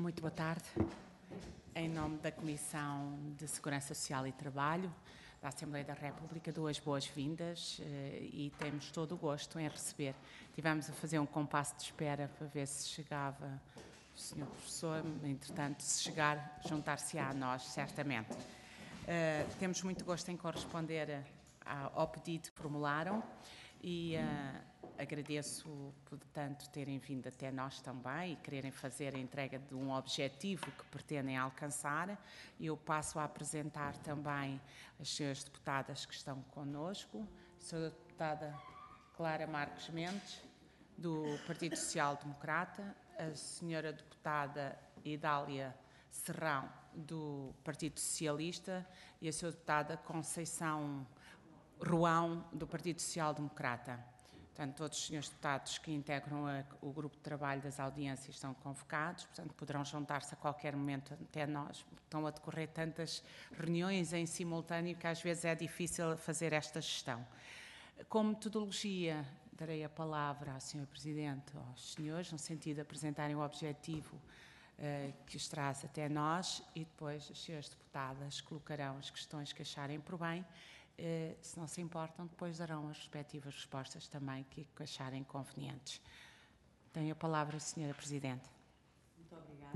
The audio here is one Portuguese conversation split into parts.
Muito boa tarde. Em nome da Comissão de Segurança Social e Trabalho da Assembleia da República, dou as boas-vindas e temos todo o gosto em receber. Tivemos a fazer um compasso de espera para ver se chegava o Sr. Professor, entretanto, se chegar, juntar-se-á a nós, certamente. Temos muito gosto em corresponder ao pedido que formularam e agradeço, portanto, terem vindo até nós também e quererem fazer a entrega de um objetivo que pretendem alcançar. Eu passo a apresentar também as senhoras deputadas que estão connosco. A senhora deputada Clara Marques Mendes, do Partido Social Democrata, a senhora deputada Idália Serrão, do Partido Socialista, e a senhora deputada Conceição Ruão, do Partido Social Democrata. Portanto, todos os senhores deputados que integram o grupo de trabalho das audiências estão convocados, portanto, poderão juntar-se a qualquer momento até nós. Estão a decorrer tantas reuniões em simultâneo que às vezes é difícil fazer esta gestão. Como metodologia, darei a palavra à Sra. Presidente, aos senhores, no sentido de apresentarem o objetivo que os traz até nós e depois as senhoras deputadas colocarão as questões que acharem por bem. Se não se importam, depois darão as respectivas respostas também que acharem convenientes. Tenho a palavra, Sra. Presidente. Muito obrigada.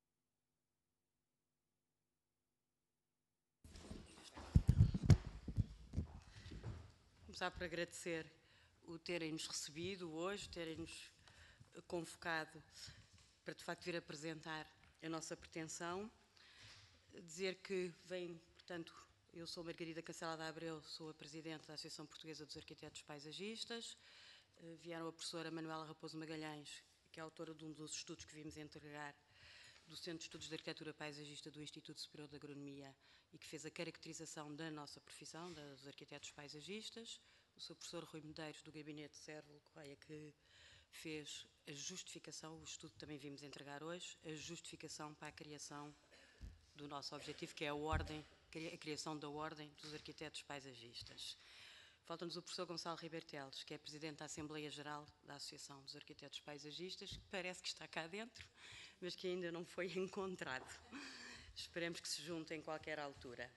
Começar por agradecer o terem-nos recebido hoje, terem-nos convocado para, de facto, vir apresentar a nossa pretensão. Dizer que vem, portanto, eu sou Margarida Cancelada Abreu, sou a Presidente da Associação Portuguesa dos Arquitetos Paisagistas. Vieram a professora Manuela Raposo Magalhães, que é autora de um dos estudos que vimos entregar do Centro de Estudos de Arquitetura Paisagista do Instituto Superior de Agronomia e que fez a caracterização da nossa profissão, dos arquitetos paisagistas. O Sr. Professor Rui Medeiros, do Gabinete Cérvulo Correia, que fez a justificação, o estudo que também vimos entregar hoje, a justificação para a criação do nosso objetivo, que é a criação da Ordem dos Arquitetos Paisagistas. Falta-nos o professor Gonçalo Ribeiro Teles, que é Presidente da Assembleia Geral da Associação dos Arquitetos Paisagistas, que parece que está cá dentro, mas que ainda não foi encontrado. Esperemos que se junte em qualquer altura.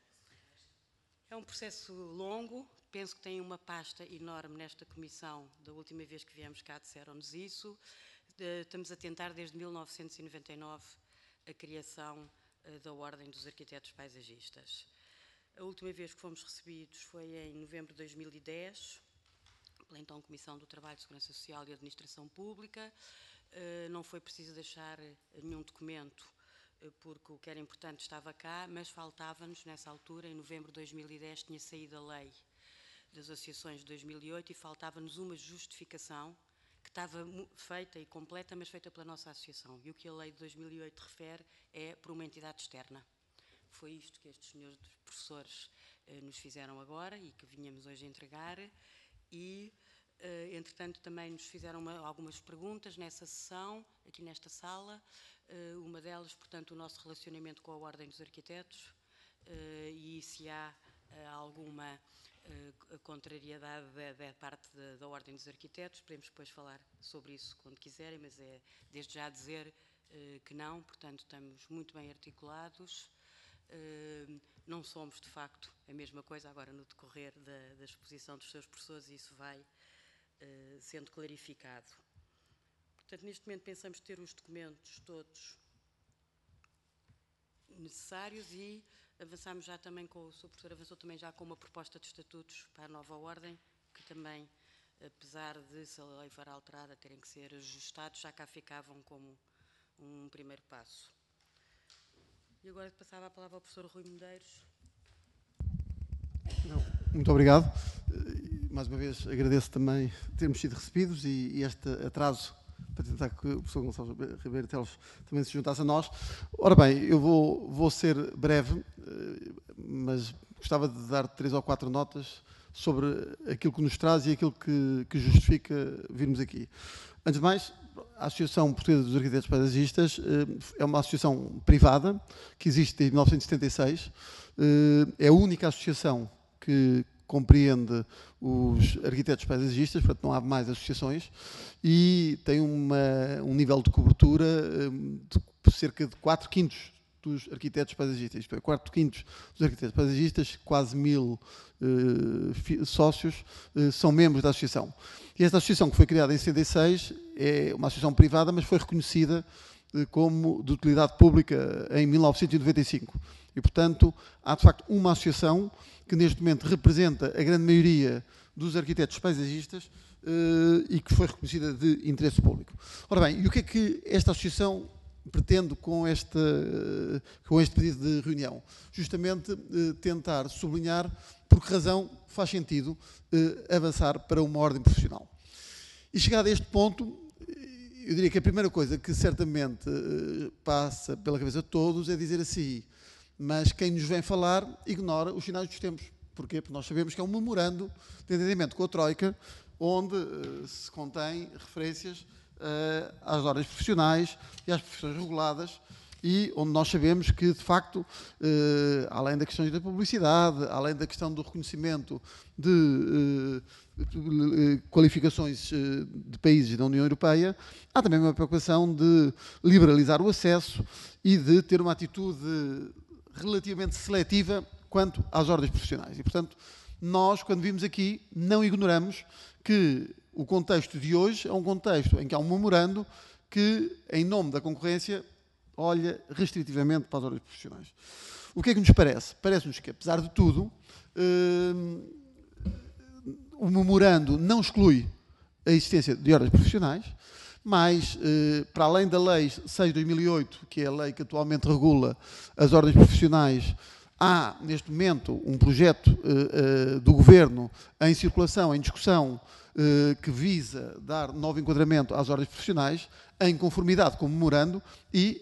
É um processo longo, penso que tem uma pasta enorme nesta comissão. Da última vez que viemos cá disseram-nos isso. Estamos a tentar desde 1999 a criação da Ordem dos Arquitetos Paisagistas. A última vez que fomos recebidos foi em novembro de 2010, pela então Comissão do Trabalho, Segurança Social e Administração Pública. Não foi preciso deixar nenhum documento, porque o que era importante estava cá, mas faltava-nos, nessa altura, em novembro de 2010, tinha saído a lei das associações de 2008 e faltava-nos uma justificação que estava feita e completa, mas feita pela nossa associação. E o que a lei de 2008 refere é por uma entidade externa. Foi isto que estes senhores professores nos fizeram agora e que vinhamos hoje entregar. E, entretanto, também nos fizeram algumas perguntas nessa sessão, aqui nesta sala. Uma delas, portanto, o nosso relacionamento com a Ordem dos Arquitetos e se há alguma contrariedade da parte da Ordem dos Arquitetos. Podemos depois falar sobre isso quando quiserem, mas é desde já dizer que não, portanto estamos muito bem articulados. Não somos, de facto, a mesma coisa agora no decorrer da exposição dos seus professores e isso vai sendo clarificado. Portanto, neste momento pensamos ter os documentos todos necessários e avançámos já também com o Sr. Professor, avançou também já com uma proposta de estatutos para a nova ordem, que também, apesar de se a lei for alterada, terem que ser ajustados, já cá ficavam como um primeiro passo. E agora passava a palavra ao professor Rui Medeiros. Muito obrigado. Mais uma vez agradeço também termos sido recebidos e este atraso para tentar que o professor Gonçalo Ribeiro Teles também se juntasse a nós. Ora bem, eu vou ser breve, mas gostava de dar 3 ou 4 notas sobre aquilo que nos traz e aquilo que justifica virmos aqui. Antes de mais, a Associação Portuguesa dos Arquitetos Paisagistas é uma associação privada que existe desde 1976. É a única associação que compreende os arquitetos paisagistas, portanto não há mais associações, e tem um nível de cobertura de cerca de 4/5 dos arquitetos paisagistas, isto é, 4/5 dos arquitetos paisagistas, quase 1000 sócios, são membros da associação. E esta associação, que foi criada em 76, é uma associação privada, mas foi reconhecida como de utilidade pública em 1995. E, portanto, há de facto uma associação que neste momento representa a grande maioria dos arquitetos paisagistas e que foi reconhecida de interesse público. Ora bem, e o que é que esta associação pretende com este pedido de reunião? Justamente tentar sublinhar por que razão faz sentido avançar para uma ordem profissional. E chegado a este ponto, eu diria que a primeira coisa que certamente passa pela cabeça de todos é dizer assim, mas quem nos vem falar ignora os sinais dos tempos. Porquê? Porque nós sabemos que é um memorando de entendimento com a Troika, onde se contém referências às ordens profissionais e às profissões reguladas, e onde nós sabemos que, de facto, além da questão da publicidade, além da questão do reconhecimento de qualificações de países da União Europeia, há também uma preocupação de liberalizar o acesso e de ter uma atitude relativamente seletiva quanto às ordens profissionais. E, portanto, nós, quando vimos aqui, não ignoramos que o contexto de hoje é um contexto em que há um memorando que, em nome da concorrência, olha restritivamente para as ordens profissionais. O que é que nos parece? Parece-nos que, apesar de tudo, o memorando não exclui a existência de ordens profissionais, mas, para além da Lei 6/2008, que é a lei que atualmente regula as ordens profissionais, há, neste momento, um projeto do Governo em circulação, em discussão, que visa dar novo enquadramento às ordens profissionais, em conformidade com o memorando, e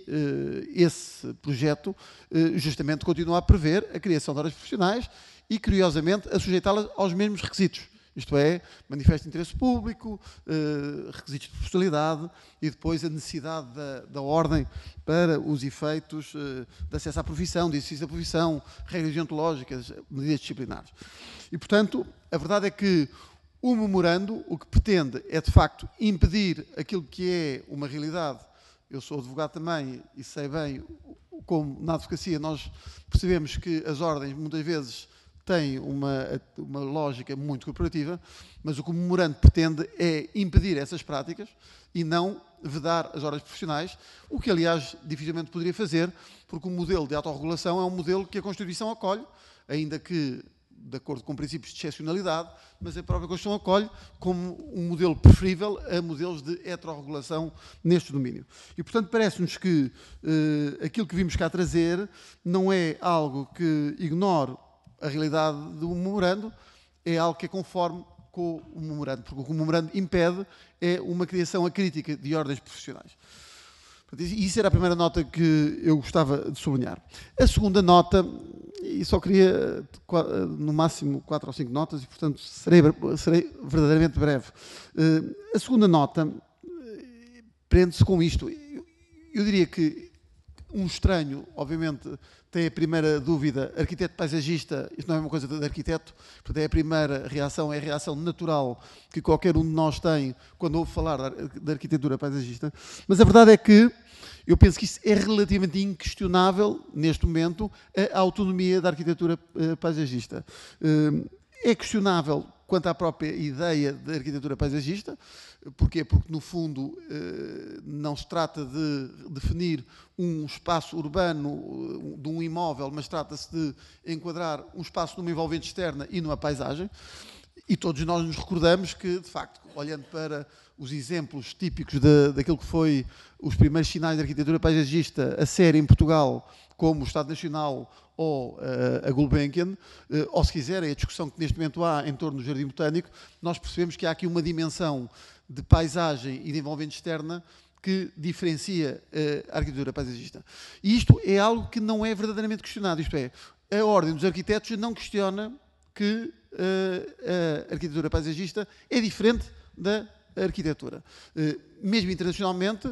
esse projeto justamente continua a prever a criação de ordens profissionais e, curiosamente, a sujeitá-las aos mesmos requisitos. Isto é, manifesto de interesse público, requisitos de profissionalidade e depois a necessidade da ordem para os efeitos de acesso à profissão, de exercício da profissão, regras deontológicas, medidas disciplinares. E, portanto, a verdade é que o memorando o que pretende é, de facto, impedir aquilo que é uma realidade. Eu sou advogado também e sei bem como na advocacia nós percebemos que as ordens muitas vezes têm uma lógica muito corporativa, mas o que o memorando pretende é impedir essas práticas e não vedar as ordens profissionais, o que, aliás, dificilmente poderia fazer, porque o modelo de autorregulação é um modelo que a Constituição acolhe, ainda que de acordo com princípios de excepcionalidade, mas a própria Constituição acolhe como um modelo preferível a modelos de heterorregulação neste domínio. E, portanto, parece-nos que aquilo que vimos cá trazer não é algo que ignore a realidade do memorando, é algo que é conforme com o memorando, porque o que o memorando impede é uma criação acrítica de ordens profissionais. Portanto, isso era a primeira nota que eu gostava de sublinhar. A segunda nota, e só queria no máximo 4 ou 5 notas, e portanto serei verdadeiramente breve. A segunda nota prende-se com isto. Eu diria que um estranho, obviamente, tem a primeira dúvida, arquiteto paisagista, isto não é uma coisa de arquiteto, portanto é a primeira reação, é a reação natural que qualquer um de nós tem quando ouve falar da arquitetura paisagista, mas a verdade é que eu penso que isso é relativamente inquestionável, neste momento, a autonomia da arquitetura paisagista. É questionável quanto à própria ideia de arquitetura paisagista. Porquê? Porque, no fundo, não se trata de definir um espaço urbano de um imóvel, mas trata-se de enquadrar um espaço numa envolvente externa e numa paisagem. E todos nós nos recordamos que, de facto, olhando para os exemplos típicos daquilo que foi os primeiros sinais de arquitetura paisagista a série em Portugal, como o Estado Nacional ou a Gulbenkian, ou se quiserem, a discussão que neste momento há em torno do Jardim Botânico, nós percebemos que há aqui uma dimensão de paisagem e de envolvente externa que diferencia a arquitetura paisagista. E isto é algo que não é verdadeiramente questionado, isto é, a Ordem dos Arquitetos não questiona que a arquitetura paisagista é diferente da arquitetura. Mesmo internacionalmente,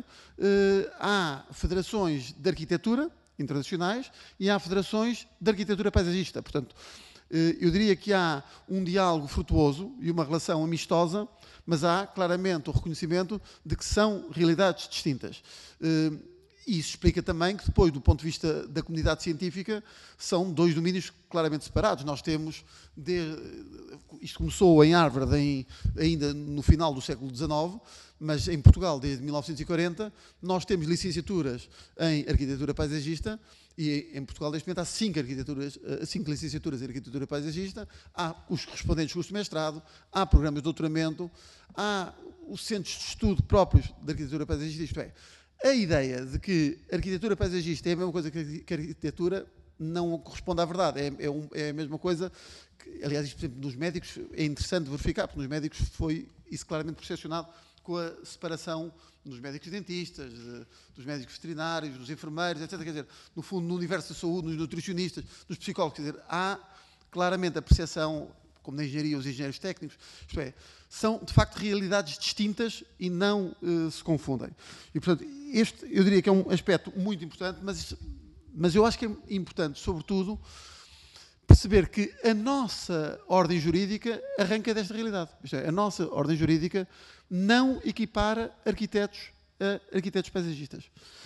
há federações de arquitetura internacionais e há federações de arquitetura paisagista. Portanto, Eu diria que há um diálogo frutuoso e uma relação amistosa, mas há claramente o reconhecimento de que são realidades distintas. E isso explica também que depois, do ponto de vista da comunidade científica, são dois domínios claramente separados. Nós temos, isto começou em Harvard ainda no final do século XIX, mas em Portugal, desde 1940, nós temos licenciaturas em arquitetura paisagista e em Portugal, neste momento, há 5 licenciaturas em arquitetura paisagista, há os correspondentes cursos de mestrado, há programas de doutoramento, há os centros de estudo próprios da arquitetura paisagista, isto é, a ideia de que a arquitetura paisagista é a mesma coisa que a arquitetura não corresponde à verdade. É a mesma coisa que, aliás, isto, por exemplo, nos médicos é interessante verificar, porque nos médicos foi isso claramente percepcionado com a separação dos médicos dentistas, dos médicos veterinários, dos enfermeiros, etc. Quer dizer, no fundo, no universo da saúde, nos nutricionistas, nos psicólogos, quer dizer, há claramente a percepção, como na engenharia, os engenheiros técnicos, isto é, são de facto realidades distintas e não se confundem. E, portanto, este eu diria que é um aspecto muito importante, mas eu acho que é importante, sobretudo, perceber que a nossa ordem jurídica arranca desta realidade. Isto é, a nossa ordem jurídica não equipara arquitetos a arquitetos paisagistas.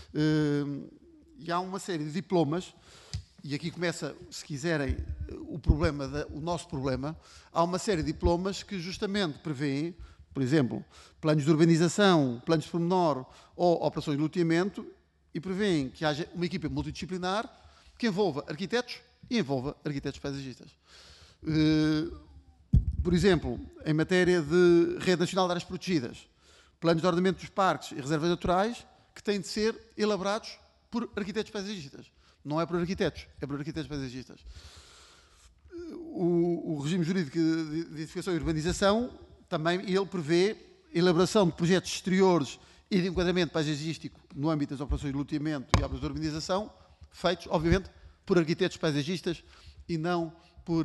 E há uma série de diplomas, e aqui começa, se quiserem, o nosso problema. Há uma série de diplomas que justamente prevêem, por exemplo, planos de urbanização, planos de pormenor ou operações de loteamento, e prevêem que haja uma equipa multidisciplinar que envolva arquitetos e envolva arquitetos paisagistas. Por exemplo, em matéria de Rede Nacional de Áreas Protegidas, planos de ordenamento dos parques e reservas naturais que têm de ser elaborados por arquitetos paisagistas. Não é por arquitetos, é por arquitetos paisagistas. O regime jurídico de edificação e urbanização também ele prevê elaboração de projetos exteriores e de enquadramento paisagístico no âmbito das operações de loteamento e obras de urbanização, feitos, obviamente, por arquitetos paisagistas e não por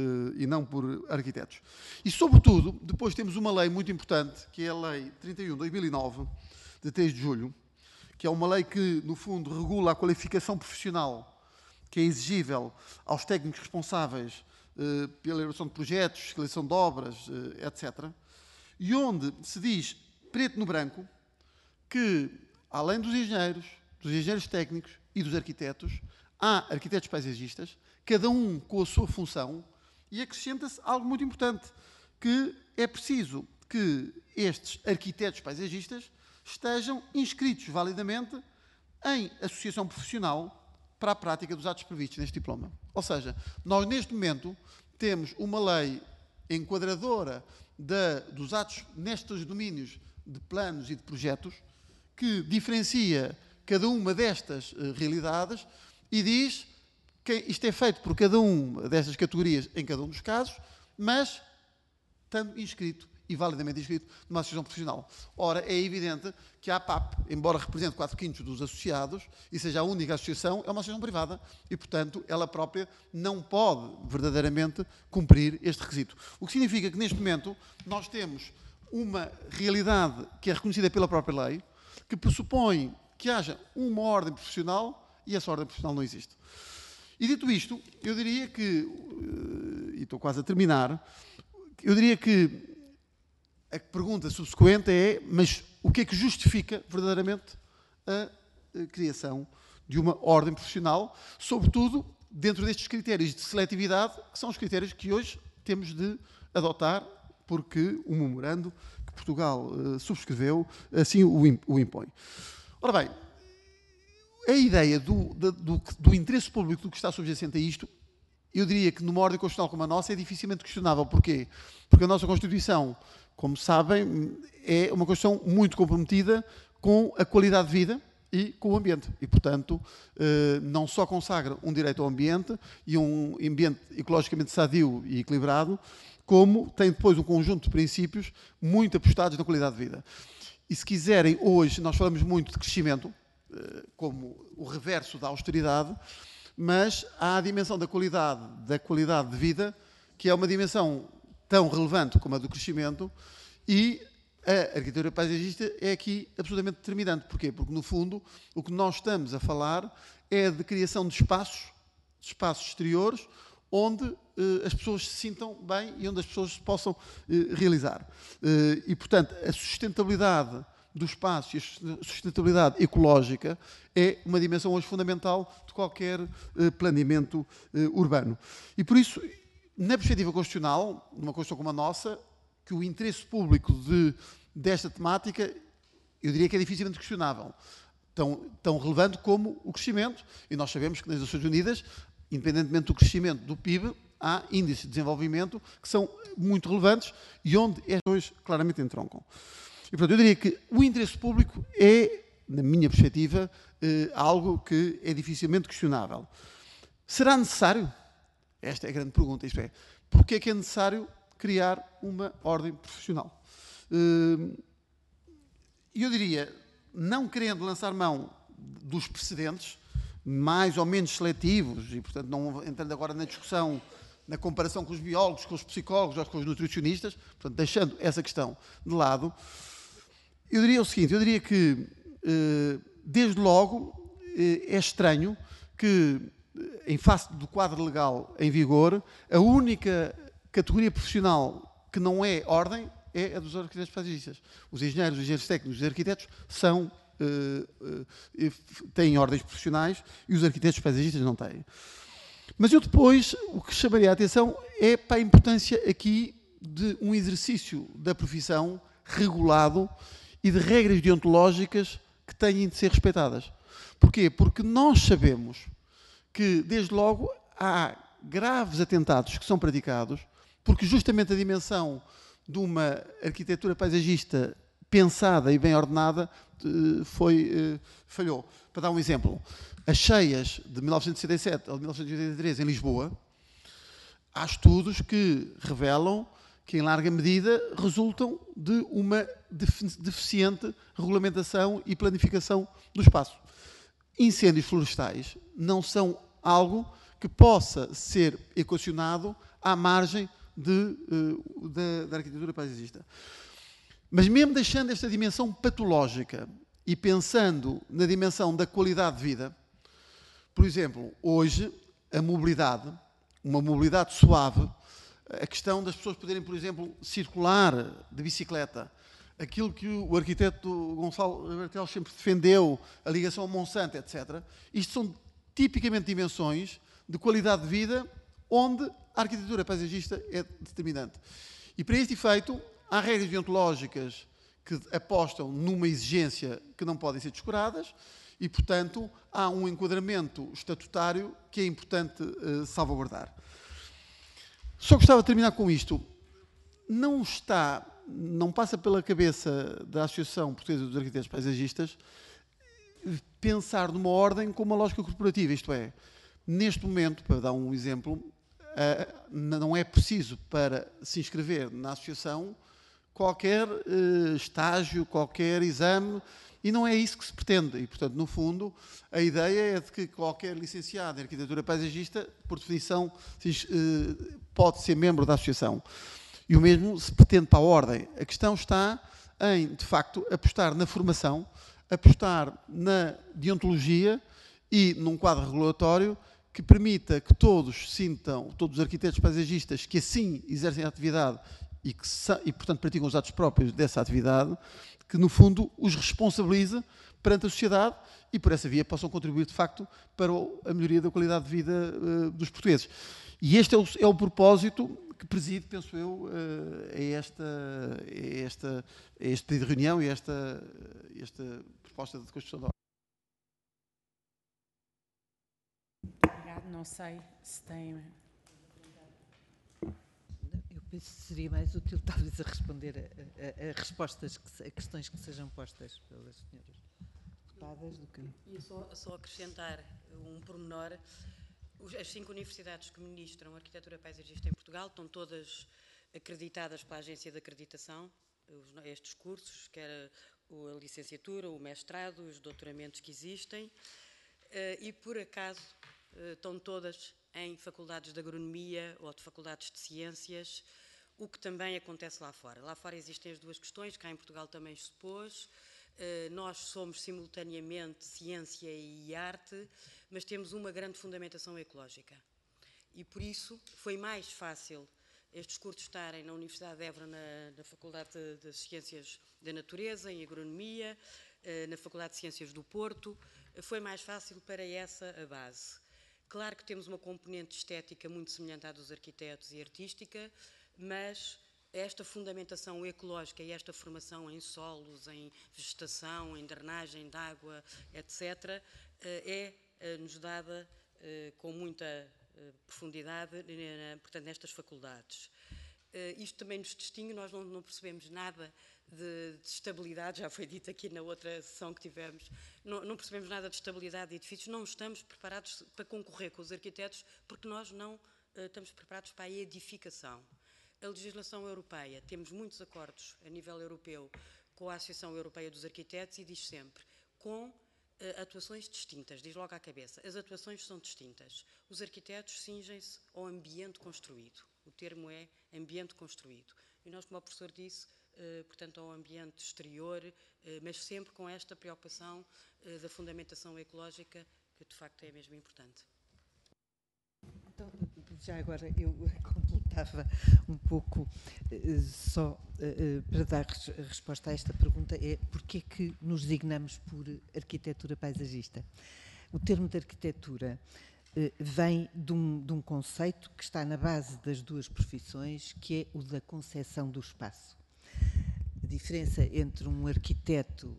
arquitetos. E, sobretudo, depois temos uma lei muito importante, que é a Lei 31 de 2009, de 3 de julho, que é uma lei que, no fundo, regula a qualificação profissional que é exigível aos técnicos responsáveis pela elaboração de projetos, fiscalização de obras, etc. E onde se diz, preto no branco, que, além dos engenheiros técnicos e dos arquitetos, há arquitetos paisagistas, cada um com a sua função, e acrescenta-se algo muito importante, que é preciso que estes arquitetos paisagistas estejam inscritos validamente em associação profissional para a prática dos atos previstos neste diploma. Ou seja, nós neste momento temos uma lei enquadradora dos atos nestes domínios de planos e de projetos que diferencia cada uma destas realidades e diz que isto é feito por cada uma destas categorias em cada um dos casos, mas estando inscrito e validamente inscrito numa associação profissional. Ora, é evidente que a APAP, embora represente 4/5 dos associados e seja a única associação, é uma associação privada e, portanto, ela própria não pode verdadeiramente cumprir este requisito. O que significa que, neste momento, nós temos uma realidade que é reconhecida pela própria lei, que pressupõe que haja uma ordem profissional e essa ordem profissional não existe. E dito isto, eu diria que, e estou quase a terminar, eu diria que a pergunta subsequente é, mas o que é que justifica verdadeiramente a criação de uma ordem profissional, sobretudo dentro destes critérios de seletividade, que são os critérios que hoje temos de adotar, porque o memorando que Portugal subscreveu assim o impõe. Ora bem, a ideia do interesse público do que está subjacente a isto, eu diria que numa ordem constitucional como a nossa é dificilmente questionável. Porquê? Porque a nossa Constituição, como sabem, é uma Constituição muito comprometida com a qualidade de vida e com o ambiente. E, portanto, não só consagra um direito ao ambiente e um ambiente ecologicamente sadio e equilibrado, como tem depois um conjunto de princípios muito apostados na qualidade de vida. E, se quiserem, hoje nós falamos muito de crescimento, como o reverso da austeridade, mas há a dimensão da qualidade de vida, que é uma dimensão tão relevante como a do crescimento, e a arquitetura paisagista é aqui absolutamente determinante. Porquê? Porque, no fundo, o que nós estamos a falar é de criação de espaços exteriores, onde as pessoas se sintam bem e onde as pessoas se possam realizar. E, portanto, a sustentabilidade do espaço e a sustentabilidade ecológica é uma dimensão hoje fundamental de qualquer planeamento urbano. E, por isso, na perspectiva constitucional, numa Constituição como a nossa, que o interesse público desta temática, eu diria que é dificilmente questionável. Tão relevante como o crescimento. E nós sabemos que nas Nações Unidas, independentemente do crescimento do PIB, há índices de desenvolvimento que são muito relevantes e onde estas coisas claramente entroncam. E, portanto, eu diria que o interesse público é, na minha perspectiva, algo que é dificilmente questionável. Será necessário? Esta é a grande pergunta, isto é, porque é que é necessário criar uma ordem profissional? Eu diria, não querendo lançar mão dos precedentes, mais ou menos seletivos, e, portanto, não entrando agora na discussão, na comparação com os biólogos, com os psicólogos ou com os nutricionistas, portanto, deixando essa questão de lado, eu diria o seguinte, eu diria que, desde logo, é estranho que, em face do quadro legal em vigor, a única categoria profissional que não é ordem é a dos arquitetos paisagistas. Os engenheiros técnicos e os arquitetos têm ordens profissionais e os arquitetos paisagistas não têm. Mas eu depois, o que chamaria a atenção é para a importância aqui de um exercício da profissão regulado e de regras deontológicas que têm de ser respeitadas. Porquê? Porque nós sabemos que, desde logo, há graves atentados que são praticados, porque justamente a dimensão de uma arquitetura paisagista pensada e bem ordenada falhou. Para dar um exemplo, as cheias de 1967 ou de 1983 em Lisboa, há estudos que revelam que, em larga medida, resultam de uma deficiente regulamentação e planificação do espaço. Incêndios florestais não são algo que possa ser equacionado à margem da arquitetura paisagista. Mas mesmo deixando esta dimensão patológica e pensando na dimensão da qualidade de vida, por exemplo, hoje a mobilidade, uma mobilidade suave, a questão das pessoas poderem, por exemplo, circular de bicicleta, aquilo que o arquiteto Gonçalo Bertel sempre defendeu, a ligação ao Monsanto, etc. Isto são tipicamente dimensões de qualidade de vida onde a arquitetura paisagista é determinante. E para este efeito, há regras deontológicas que apostam numa exigência que não podem ser descuradas e, portanto, há um enquadramento estatutário que é importante salvaguardar. Só gostava de terminar com isto. Não passa pela cabeça da Associação Portuguesa dos Arquitetos Paisagistas pensar numa ordem com uma lógica corporativa, isto é, neste momento, para dar um exemplo, não é preciso para se inscrever na associação qualquer estágio, qualquer exame, e não é isso que se pretende. E, portanto, no fundo, a ideia é de que qualquer licenciado em arquitetura paisagista, por definição, pode ser membro da associação. E o mesmo se pretende para a ordem. A questão está em, de facto, apostar na formação, apostar na deontologia e num quadro regulatório que permita que todos os arquitetos paisagistas que assim exercem a atividade e, portanto, praticam os atos próprios dessa atividade, que, no fundo, os responsabilize perante a sociedade e, por essa via, possam contribuir, de facto, para a melhoria da qualidade de vida dos portugueses. E este é o propósito que preside, penso eu, a este pedido de reunião e a esta proposta de Constituição da Ordem. Obrigado. Não sei se tem... Eu penso que seria mais útil, talvez, a responder a questões que sejam postas pelas senhoras deputadas do que... E só acrescentar um pormenor. As 5 universidades que ministram arquitetura paisagista em Portugal estão todas acreditadas pela Agência de Acreditação, estes cursos, quer a licenciatura, o mestrado, os doutoramentos que existem, e por acaso estão todas em faculdades de agronomia ou de faculdades de ciências, o que também acontece lá fora. Lá fora existem as duas questões, cá em Portugal também se pôs. Nós somos simultaneamente ciência e arte, mas temos uma grande fundamentação ecológica. e por isso foi mais fácil estes cursos estarem na Universidade de Évora, na Faculdade de Ciências da Natureza, em Agronomia, na Faculdade de Ciências do Porto. Foi mais fácil para essa a base. Claro que temos uma componente estética muito semelhante à dos arquitetos e artística, mas esta fundamentação ecológica e esta formação em solos, em vegetação, em drenagem de água, etc., é-nos dada com muita profundidade, portanto, nestas faculdades. Isto também nos distingue, nós não percebemos nada de estabilidade, já foi dito aqui na outra sessão que tivemos, não percebemos nada de estabilidade de edifícios, não estamos preparados para concorrer com os arquitetos, porque nós não estamos preparados para a edificação. A legislação europeia, temos muitos acordos a nível europeu com a Associação Europeia dos Arquitetos e diz sempre, com atuações distintas, diz logo à cabeça, as atuações são distintas. Os arquitetos cingem-se ao ambiente construído, o termo é ambiente construído. E nós, como o professor disse, portanto, ao ambiente exterior, mas sempre com esta preocupação da fundamentação ecológica, que de facto é mesmo importante. Então, já agora eu completava um pouco, só para dar resposta a esta pergunta, é porquê que nos designamos por arquitetura paisagista? O termo de arquitetura vem de um conceito que está na base das duas profissões, que é o da concepção do espaço. A diferença entre um arquiteto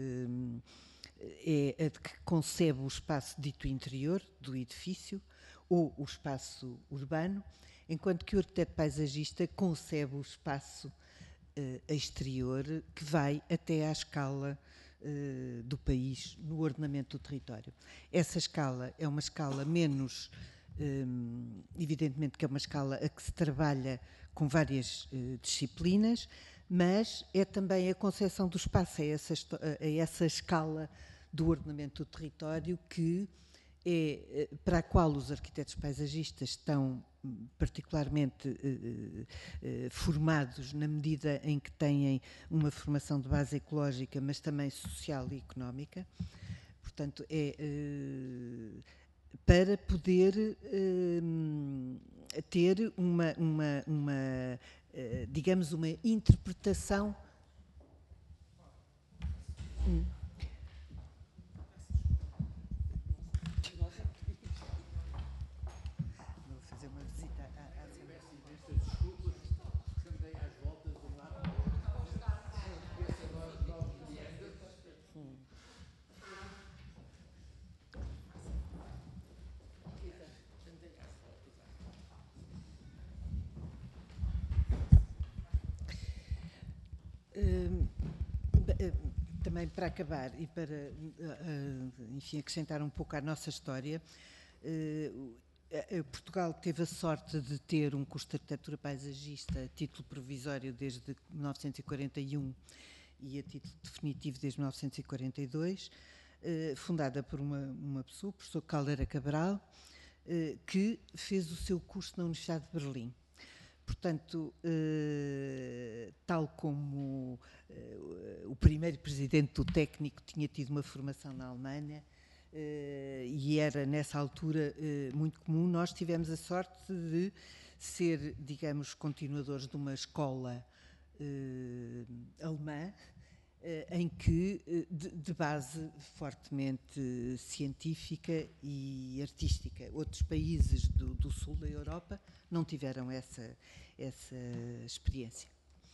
é a de que concebe o espaço dito interior do edifício ou o espaço urbano, enquanto que o arquiteto paisagista concebe o espaço exterior que vai até à escala do país no ordenamento do território. Essa escala é uma escala menos, evidentemente que é uma escala a que se trabalha com várias disciplinas, mas é também a concepção do espaço, é essa escala do ordenamento do território que é para a qual os arquitetos paisagistas estão particularmente formados na medida em que têm uma formação de base ecológica, mas também social e económica. Portanto, é para poder ter digamos, uma interpretação. Vou fazer uma visita à desculpas, porque andei às voltas de um lado para o também para acabar e para, enfim, acrescentar um pouco à nossa história, Portugal teve a sorte de ter um curso de arquitetura paisagista a título provisório desde 1941 e a título definitivo desde 1942, fundada por uma pessoa, o professor Caldeira Cabral, que fez o seu curso na Universidade de Berlim. Portanto, tal como o primeiro presidente do técnico tinha tido uma formação na Alemanha, e era nessa altura muito comum, nós tivemos a sorte de ser, digamos, continuadores de uma escola alemã, em que, de base fortemente científica e artística. Outros países do sul da Europa não tiveram essa experiência.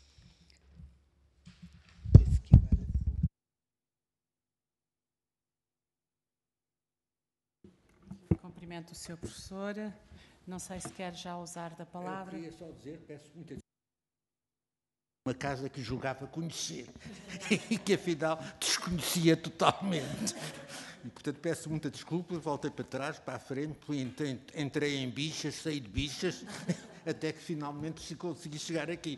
Cumprimento o Sr. Professor. Não sei se quer já usar da palavra. Eu queria só dizer, peço muita desculpa. Uma casa que julgava conhecer e que afinal desconhecia totalmente. E, portanto, peço muita desculpa, voltei para trás, para a frente, entrei em bichas, saí de bichas, até que finalmente consegui chegar aqui.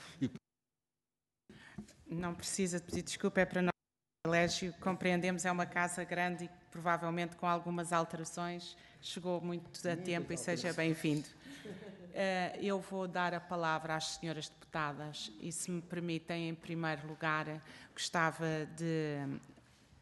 Não precisa de pedir desculpa, é para nós. O colégio, compreendemos, é uma casa grande e provavelmente com algumas alterações. Chegou muito a tempo e seja bem-vindo. Eu vou dar a palavra às senhoras deputadas e, se me permitem, em primeiro lugar, gostava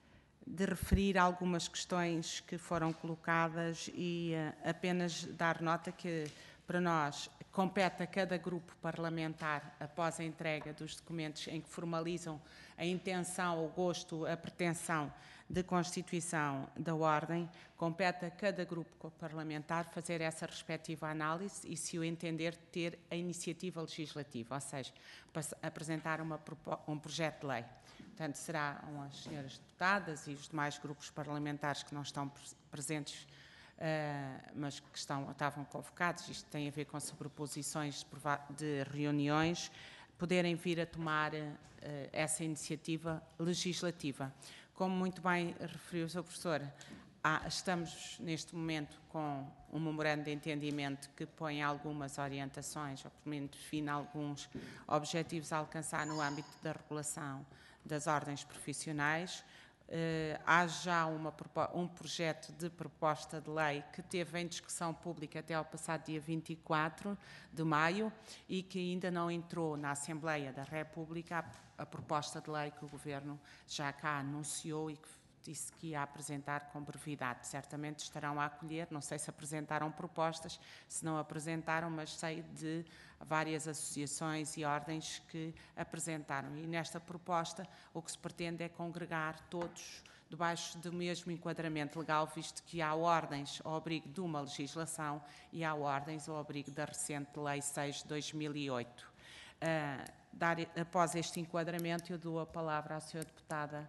de referir algumas questões que foram colocadas e apenas dar nota que, para nós, compete a cada grupo parlamentar, após a entrega dos documentos em que formalizam a intenção, o gosto, a pretensão de constituição da Ordem, compete a cada grupo parlamentar fazer essa respectiva análise e, se o entender, ter a iniciativa legislativa, ou seja, apresentar um projeto de lei. Portanto, serão as senhoras deputadas e os demais grupos parlamentares que não estão presentes, mas que estavam convocados, isto tem a ver com sobreposições de reuniões, poderem vir a tomar essa iniciativa legislativa. Como muito bem referiu o Sr. Professor, estamos neste momento com um memorando de entendimento que põe algumas orientações, ou pelo menos define alguns objetivos a alcançar no âmbito da regulação das ordens profissionais. Há já um projeto de proposta de lei que teve em discussão pública até ao passado dia 24 de maio e que ainda não entrou na Assembleia da República a proposta de lei que o Governo já cá anunciou e que disse que ia apresentar com brevidade. Certamente estarão a acolher, não sei se apresentaram propostas, se não apresentaram, mas sei de várias associações e ordens que apresentaram. E nesta proposta o que se pretende é congregar todos debaixo do mesmo enquadramento legal, visto que há ordens ao abrigo de uma legislação e há ordens ao abrigo da recente Lei 6 de 2008. Após este enquadramento, eu dou a palavra à Sra. Deputada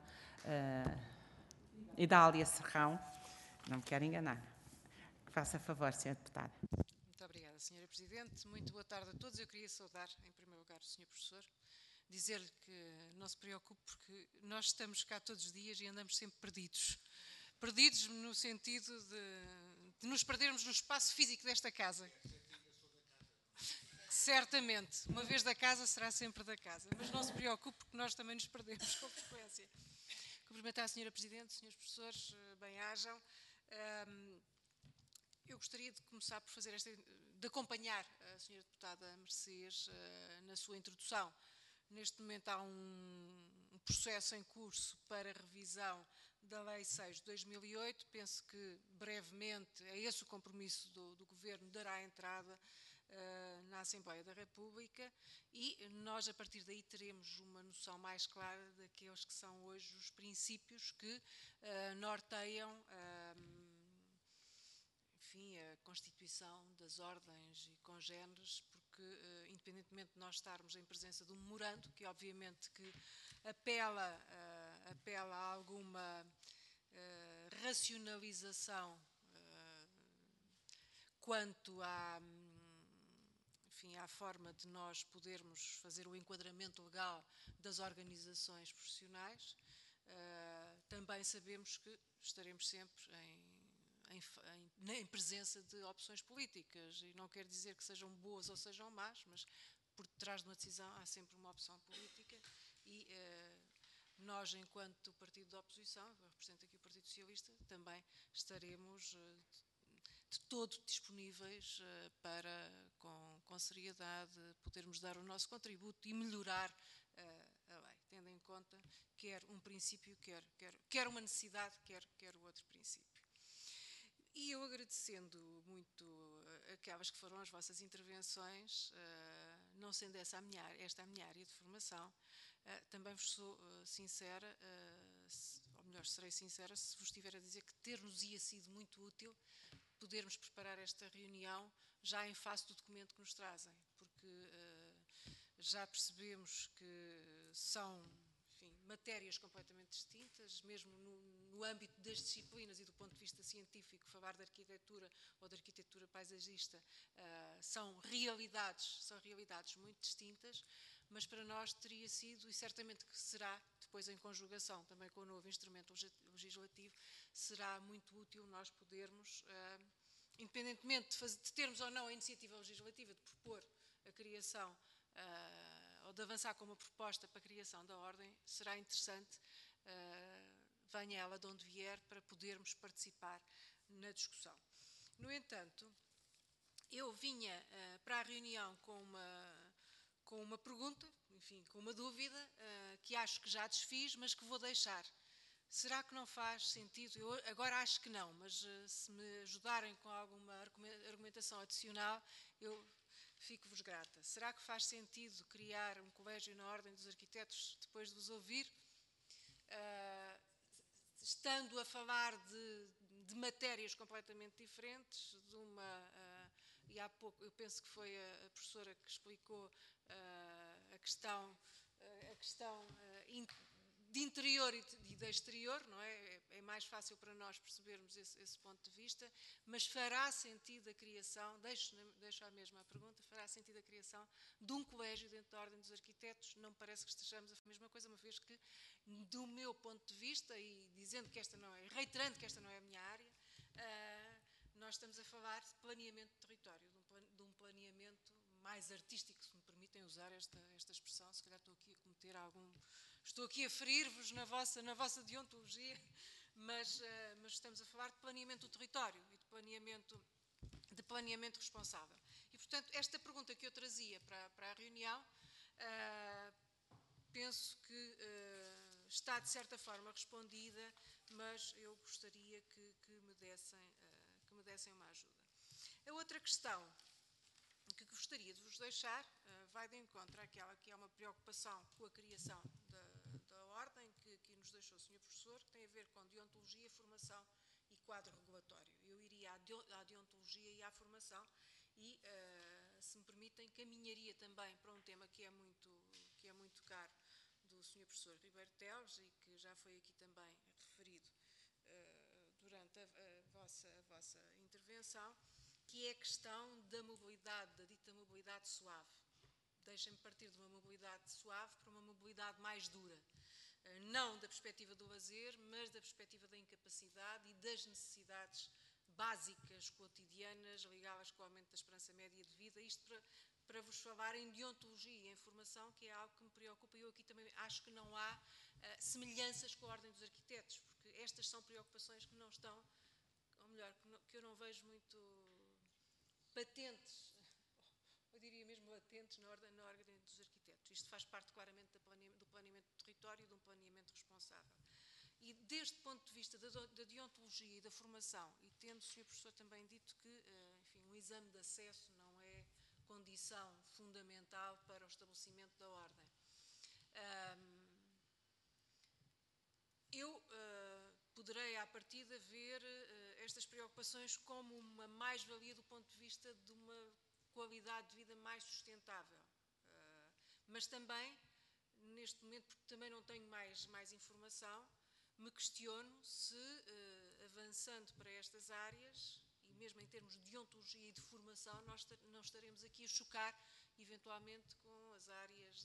Idália Serrão, não me quero enganar. Faça favor, Sra. Deputada. Muito obrigada, Sra. Presidente. Muito boa tarde a todos. Eu queria saudar, em primeiro lugar, o Sr. Professor, dizer-lhe que não se preocupe, porque nós estamos cá todos os dias e andamos sempre perdidos. Perdidos no sentido de nos perdermos no espaço físico desta casa. Certamente, uma vez da casa será sempre da casa, mas não se preocupe, porque nós também nos perdemos com frequência. Cumprimentar a Sra. Presidente, Srs. Professores, bem-ajam. Eu gostaria de começar por de acompanhar a Sra. Deputada Mercês na sua introdução. Neste momento há um processo em curso para revisão da Lei 6 de 2008. Penso que brevemente é esse o compromisso do Governo, dará entrada na Assembleia da República e nós, a partir daí, teremos uma noção mais clara daqueles que são hoje os princípios que norteiam enfim, a constituição das ordens e congéneres, porque, independentemente de nós estarmos em presença de um memorando, que obviamente que apela a alguma racionalização quanto enfim, à forma de nós podermos fazer o enquadramento legal das organizações profissionais, também sabemos que estaremos sempre em presença de opções políticas, e não quer dizer que sejam boas ou sejam más, mas por detrás de uma decisão há sempre uma opção política e nós, enquanto partido da oposição, eu represento aqui o Partido Socialista, também estaremos de todo disponíveis para, com seriedade, podermos dar o nosso contributo e melhorar a lei, tendo em conta quer um princípio, quer uma necessidade, quer o outro princípio. E eu, agradecendo muito aquelas que foram as vossas intervenções, não sendo esta a minha área de formação, também vos sou sincera, ou melhor, serei sincera se vos estiver a dizer que ter-nos-ia sido muito útil podermos preparar esta reunião já em face do documento que nos trazem, porque já percebemos que são, enfim, matérias completamente distintas, mesmo no âmbito das disciplinas e do ponto de vista científico, falar de arquitetura ou de arquitetura paisagista são realidades muito distintas, mas para nós teria sido, e certamente que será, depois em conjugação também com o novo instrumento legislativo, será muito útil nós podermos, independentemente de termos ou não a iniciativa legislativa de propor a criação ou de avançar com uma proposta para a criação da ordem, será interessante, venha ela de onde vier, para podermos participar na discussão. No entanto, eu vinha para a reunião com uma pergunta, enfim, com uma dúvida, que acho que já desfiz, mas que vou deixar, Será que não faz sentido? Eu agora acho que não, mas se me ajudarem com alguma argumentação adicional, eu fico-vos grata. Será que faz sentido criar um colégio na Ordem dos Arquitetos depois de vos ouvir? Estando a falar de matérias completamente diferentes, e há pouco, eu penso que foi a professora que explicou a questão de interior e de exterior, não é? É mais fácil para nós percebermos esse ponto de vista, mas fará sentido a criação, deixo a mesma pergunta, fará sentido a criação de um colégio dentro da Ordem dos Arquitetos? Não me parece que estejamos a fazer a mesma coisa, uma vez que, do meu ponto de vista, e dizendo que esta não é, reiterando que esta não é a minha área, nós estamos a falar de planeamento de território, de um planeamento mais artístico, se me permitem usar esta expressão. Se calhar estou aqui a ferir-vos na vossa deontologia, mas estamos a falar de planeamento do território e de planeamento responsável. E, portanto, esta pergunta que eu trazia para a reunião, penso que está, de certa forma, respondida, mas eu gostaria que me dessem uma ajuda. A outra questão que gostaria de vos deixar vai de encontro àquela que é uma preocupação com a criação da Ordem, que aqui nos deixou o Sr. Professor, que tem a ver com deontologia, formação e quadro regulatório. Eu iria à deontologia e à formação e, se me permitem, caminharia também para um tema que é muito caro do Sr. Professor Ribeiro Teles e que já foi aqui também referido durante a vossa intervenção, que é a questão da mobilidade, da dita mobilidade suave. Deixem-me partir de uma mobilidade suave para uma mobilidade mais dura. Não da perspectiva do lazer, mas da perspectiva da incapacidade e das necessidades básicas, cotidianas, ligadas com o aumento da esperança média de vida. Isto para vos falar em deontologia e em formação, que é algo que me preocupa, e eu aqui também acho que não há semelhanças com a Ordem dos Arquitetos, porque estas são preocupações que não estão, ou melhor, que eu não vejo muito patentes, eu diria mesmo latentes, na Ordem dos Arquitetos. Isto faz parte claramente do planeamento do território e de um planeamento responsável. E desde o ponto de vista da deontologia e da formação, e tendo o Sr. Professor também dito que, enfim, um exame de acesso não é condição fundamental para o estabelecimento da Ordem. Eu poderei, à partida, ver estas preocupações como uma mais-valia do ponto de vista de uma qualidade de vida mais sustentável. Mas também, neste momento, porque também não tenho mais informação, me questiono se, avançando para estas áreas, e mesmo em termos de deontologia e de formação, nós não estaremos aqui a chocar, eventualmente, com as áreas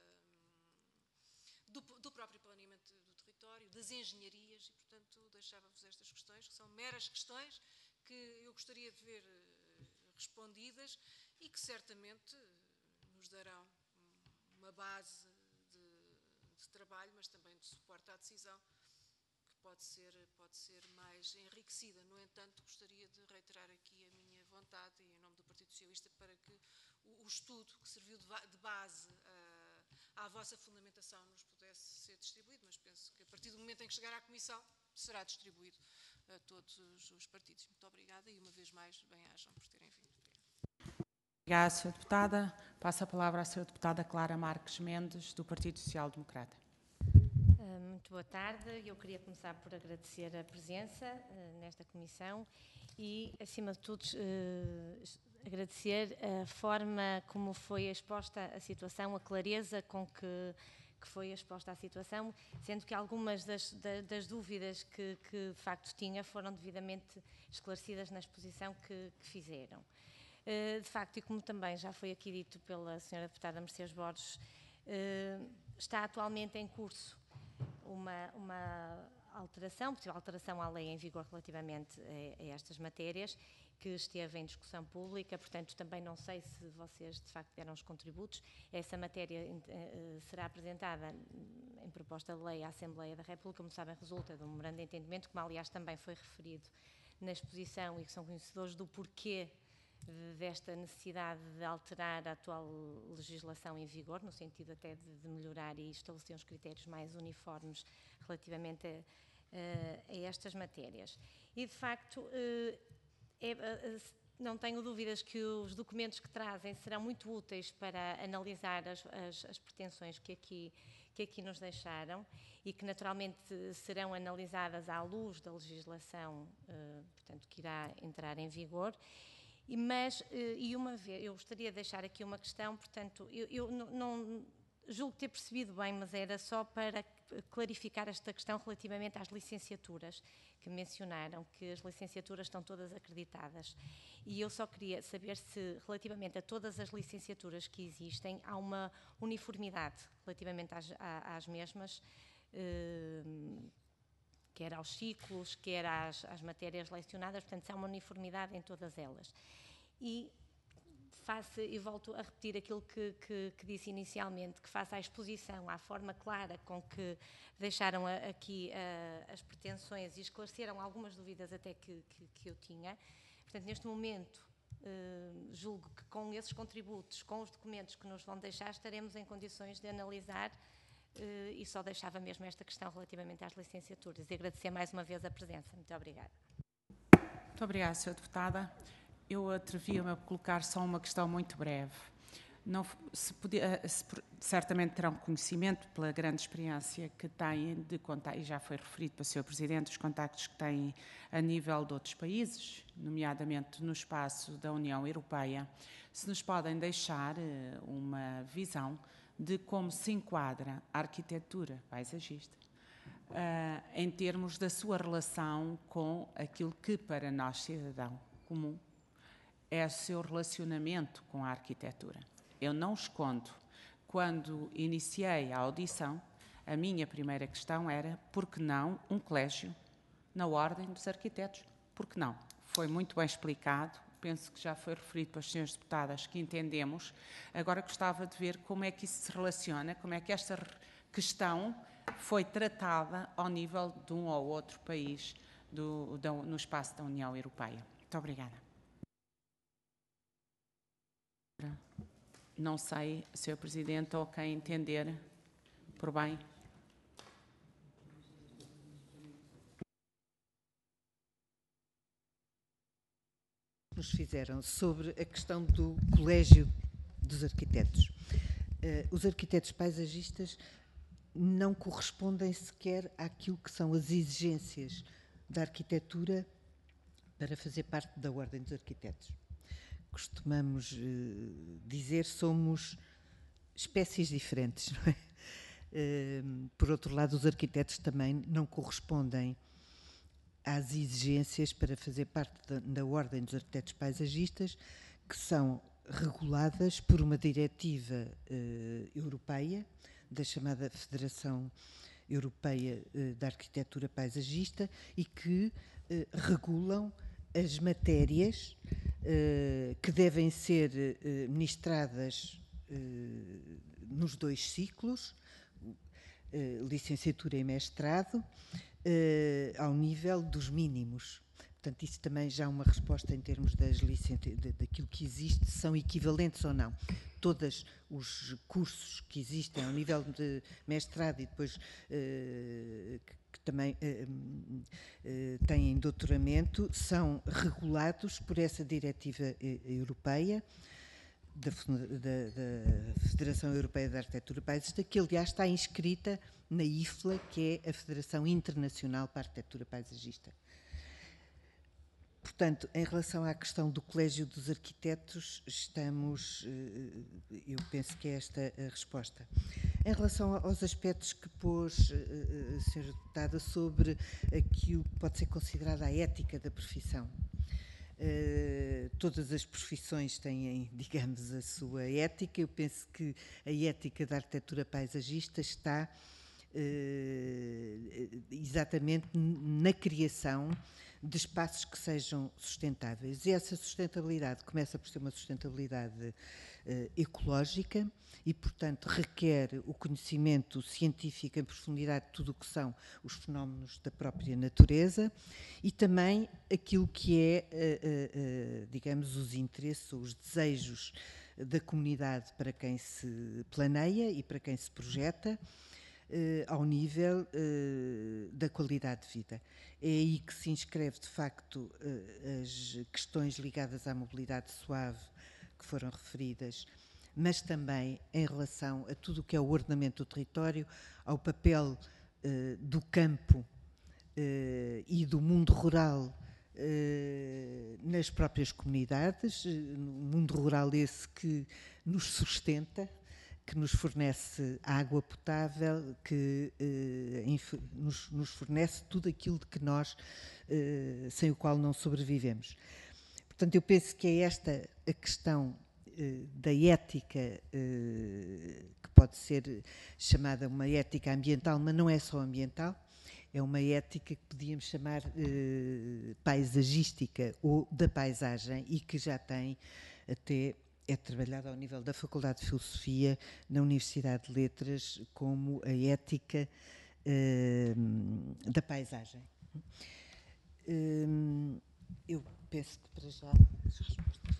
do próprio planeamento do território, das engenharias, e, portanto, deixava-vos estas questões, que são meras questões que eu gostaria de ver respondidas e que certamente nos darão uma base de trabalho, mas também de suporte à decisão, que pode ser mais enriquecida. No entanto, gostaria de reiterar aqui a minha vontade, e em nome do Partido Socialista, para que o estudo que serviu de base à vossa fundamentação nos pudesse ser distribuído, mas penso que a partir do momento em que chegar à Comissão será distribuído a todos os partidos. Muito obrigada e, uma vez mais, bem-ajam por terem vindo. Obrigada, Sra. Deputada. Passo a palavra à Sra. Deputada Clara Marques Mendes, do Partido Social Democrata. Muito boa tarde. Eu queria começar por agradecer a presença nesta comissão e, acima de tudo, agradecer a forma como foi exposta a situação, a clareza com que foi exposta a situação, sendo que algumas das dúvidas que de facto tinha foram devidamente esclarecidas na exposição que fizeram. De facto, e como também já foi aqui dito pela Sra. Deputada Mercedes Borges, está atualmente em curso uma alteração, possível alteração à lei em vigor relativamente a estas matérias, que esteve em discussão pública, portanto também não sei se vocês de facto deram os contributos. Essa matéria será apresentada em proposta de lei à Assembleia da República, como sabem, resulta de um memorando de entendimento, como aliás também foi referido na exposição, e que são conhecedores do porquê desta necessidade de alterar a atual legislação em vigor, no sentido até de melhorar e estabelecer uns critérios mais uniformes relativamente a estas matérias. E, de facto, não tenho dúvidas que os documentos que trazem serão muito úteis para analisar as pretensões que aqui nos deixaram e que naturalmente serão analisadas à luz da legislação, portanto, que irá entrar em vigor. Mas, uma vez, eu gostaria de deixar aqui uma questão, portanto, eu não julgo ter percebido bem, mas era só para clarificar esta questão relativamente às licenciaturas que mencionaram, que as licenciaturas estão todas acreditadas. E eu só queria saber se, relativamente a todas as licenciaturas que existem, há uma uniformidade relativamente às mesmas, quer aos ciclos, quer às matérias lecionadas, portanto, se há uma uniformidade em todas elas. E volto a repetir aquilo que disse inicialmente, que face à exposição, à forma clara com que deixaram aqui as pretensões e esclareceram algumas dúvidas até que eu tinha. Portanto, neste momento, julgo que com esses contributos, com os documentos que nos vão deixar, estaremos em condições de analisar e só deixava mesmo esta questão relativamente às licenciaturas. E agradecer mais uma vez a presença. Muito obrigada. Muito obrigada, Sra. Deputada. Eu atrevia-me a colocar só uma questão muito breve. Não, certamente terão conhecimento, pela grande experiência que têm de contar, e já foi referido pelo Sr. Presidente, os contactos que têm a nível de outros países, nomeadamente no espaço da União Europeia, se nos podem deixar uma visão de como se enquadra a arquitetura paisagista em termos da sua relação com aquilo que, para nós, cidadão comum, é o seu relacionamento com a arquitetura. Eu não escondo, quando iniciei a audição, a minha primeira questão era, por que não um colégio na Ordem dos Arquitetos? Por que não? Foi muito bem explicado, penso que já foi referido pelas senhoras deputadas que entendemos. Agora gostava de ver como é que isso se relaciona, como é que esta questão foi tratada ao nível de um ou outro país no espaço da União Europeia. Muito obrigada. Não sei, Sr. Presidente, ou quem entender por bem. Nos fizeram sobre a questão do Colégio dos Arquitetos. Os arquitetos paisagistas não correspondem sequer àquilo que são as exigências da arquitetura para fazer parte da Ordem dos Arquitetos. Costumamos dizer somos espécies diferentes, não é? Por outro lado, os arquitetos também não correspondem às exigências para fazer parte da Ordem dos Arquitetos Paisagistas, que são reguladas por uma diretiva europeia, da chamada Federação Europeia da Arquitetura Paisagista, e que regulam as matérias que devem ser ministradas nos 2 ciclos, licenciatura e mestrado, ao nível dos mínimos. Portanto, isso também já é uma resposta em termos daquilo que existe, são equivalentes ou não. Todos os cursos que existem ao nível de mestrado e depois que também têm doutoramento são regulados por essa diretiva europeia da Federação Europeia da Arquitetura Paisagista, que aliás está inscrita na IFLA, que é a Federação Internacional para a Arquitetura Paisagista. Portanto, em relação à questão do Colégio dos Arquitetos, eu penso que é esta a resposta. Em relação aos aspectos que pôs a Sra. Deputada sobre aquilo que pode ser considerada a ética da profissão. Todas as profissões têm, digamos, a sua ética. Eu penso que a ética da arquitetura paisagista está exatamente na criação de espaços que sejam sustentáveis. E essa sustentabilidade começa por ser uma sustentabilidade ecológica e, portanto, requer o conhecimento científico em profundidade de tudo o que são os fenómenos da própria natureza e também aquilo que é, digamos, os interesses ou os desejos da comunidade para quem se planeia e para quem se projeta, ao nível da qualidade de vida. É aí que se inscreve, de facto, as questões ligadas à mobilidade suave que foram referidas, mas também em relação a tudo o que é o ordenamento do território, ao papel do campo e do mundo rural nas próprias comunidades, mundo rural esse que nos sustenta, que nos fornece água potável, que nos fornece tudo aquilo de que nós, sem o qual não sobrevivemos. Portanto, eu penso que é esta a questão da ética, que pode ser chamada uma ética ambiental, mas não é só ambiental, é uma ética que podíamos chamar paisagística ou da paisagem e que já tem até, é trabalhada ao nível da Faculdade de Filosofia na Universidade de Letras como a ética da paisagem. Eu penso que para já as respostas.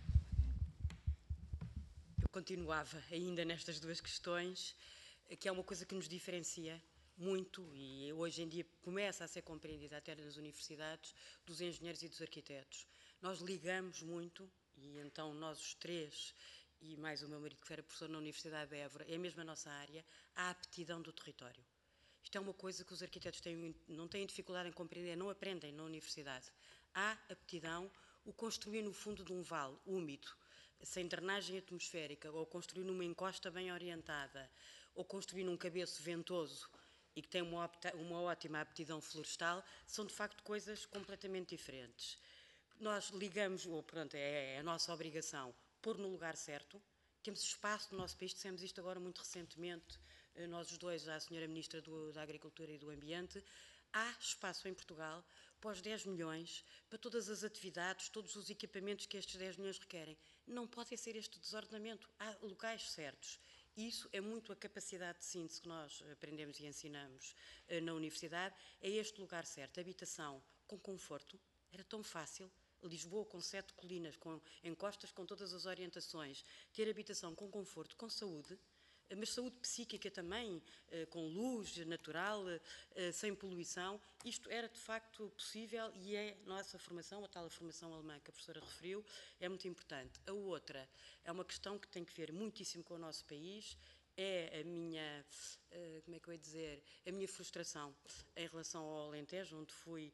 Eu continuava ainda nestas duas questões, que é uma coisa que nos diferencia muito e hoje em dia começa a ser compreendida até nas universidades, dos engenheiros e dos arquitetos. Nós ligamos muito, e então nós os três, e mais o meu marido que era professor na Universidade de Évora, é mesmo a nossa área, à aptidão do território. Isto é uma coisa que os arquitetos não têm dificuldade em compreender, não aprendem na universidade. Há aptidão, o construir no fundo de um vale úmido, sem drenagem atmosférica, ou construir numa encosta bem orientada, ou construir num cabeço ventoso, e que tem uma ótima aptidão florestal, são de facto coisas completamente diferentes. Nós ligamos, ou pronto, é a nossa obrigação, pôr no lugar certo. Temos espaço no nosso país, dissemos isto agora muito recentemente, nós os dois, à Sra. Ministra da Agricultura e do Ambiente, há espaço em Portugal para os 10 milhões, para todas as atividades, todos os equipamentos que estes 10 milhões requerem. Não pode ser este desordenamento, há locais certos. Isso é muito a capacidade de síntese que nós aprendemos e ensinamos na universidade, é este lugar certo, habitação com conforto, era tão fácil, Lisboa com 7 colinas, com encostas com todas as orientações, ter habitação com conforto, com saúde, mas saúde psíquica também, com luz natural, sem poluição, isto era de facto possível e é nossa formação, a tal formação alemã que a professora referiu, é muito importante. A outra é uma questão que tem que ver muitíssimo com o nosso país, é a minha, como é que eu ia dizer, a minha frustração em relação ao Alentejo, onde fui